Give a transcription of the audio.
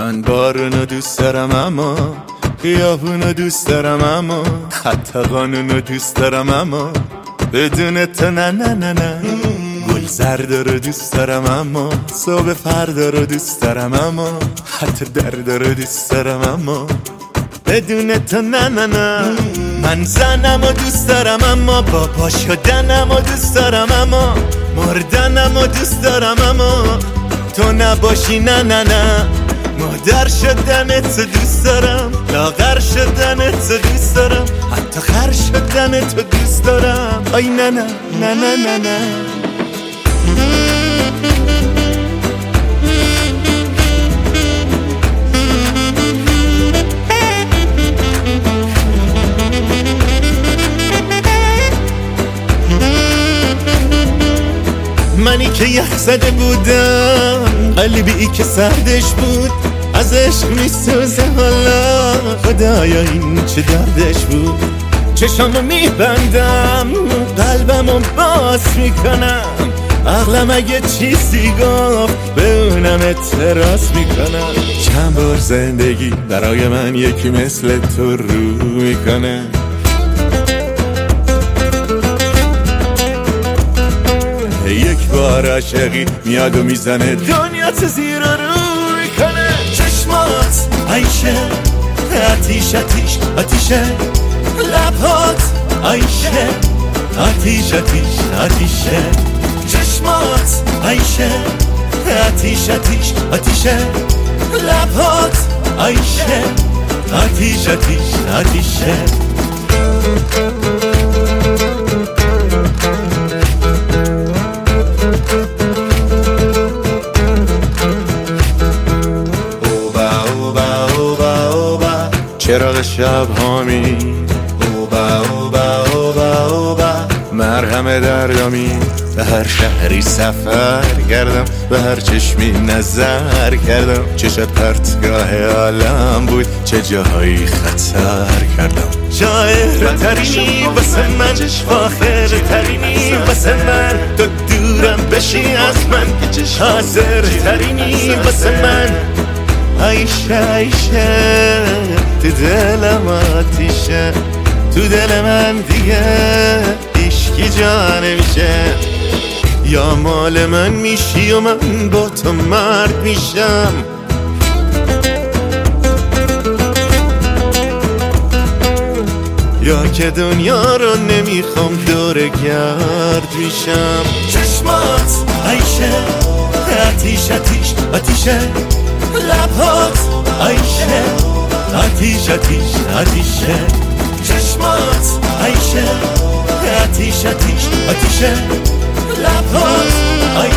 من بارونو دوست دارم اما خیابونو دوست دارم اما حتی قانونو دوست دارم اما بدون تو نه نه نه نه. گل زرد رو دوست دارم اما صبح فردا رو دوست دارم اما حتی درد رو دوست دارم اما بدون تو نه نه نه. من زنم و دوست دارم اما بابا شدنم و دوست دارم اما مردنم و دوست دارم اما تو نباشی نه نه نه. مادر شدنت دوست دارم، لاغر شدنت دوست دارم، حتی خر شدنت دوست دارم. آی نه نه نه نه نه نه. منی که یخ زده بودم، قلبی که سردش بود، از عشق میسوزه حالا. خدایا این چه دردش بود. چشامو میبندم، قلبمو باز میکنم، عقلم اگه چیزی گفت به اونم اعتراض میکنم. چند بار زندگی برای من یکی مثل تو رو میکنه. یک بار عاشقی میاد و میزنه دنیات زیر رو میکنه. چشمات عیشه آتیش آتیش آتیشه، لبات عیشه آتیش آتیش آتیشه. چشمات عیشه آتیش آتیش آتیشه، لبات عیشه آتیش آتیش آتیشه. چراغ شب هامی اوبا اوبا اوبا اوبا، مرهم دردامی. به هر شهری سفر کردم، به هر چشمی نظر کردم. چشت پرتگاه عالم بود، چه جاهایی خطر کردم. شاعر ترینی واسه من، فاخر ترینی واسه من. تو دورم بشی از من، حاضر ترینی واسه من. عیشه عیشه تو دلم آتیشه، تو دل من دیگه عشقی جا نمیشه. یا مال من میشی و من با تو مرد میشم، یا که دنیا رو نمیخوام دور گرد میشم. چشمات عیشه آتیش آتیش آتیشه، لبات عیشه آتیش آتیش آتیشه. چشمات عیشه آتیش آتیش آتیشه، لبات